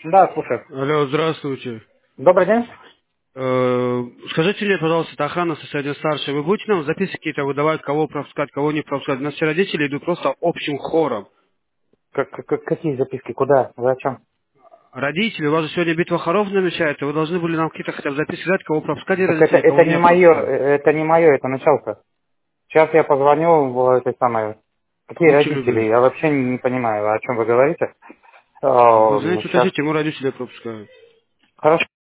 Да, слушай. Алло, здравствуйте. Добрый день. Скажите мне, пожалуйста, это охрана соседняя старшая. Вы будете нам записки какие-то выдавать, кого пропускать, кого не пропускать? У нас все родители идут просто общим хором. Какие записки? Куда? Зачем? Родители, у вас же сегодня битва хоров намечается, вы должны были нам какие-то хотя бы записки дать, кого пропускать из Так родителей, кого это не не мое, пропускать. это началка. Сейчас я позвоню в этой самой. Какие Будьте родители? любезны. Я вообще не понимаю, о чем вы говорите. Вы знаете, Сейчас. уточните, мы родителей пропускаем. Хорошо.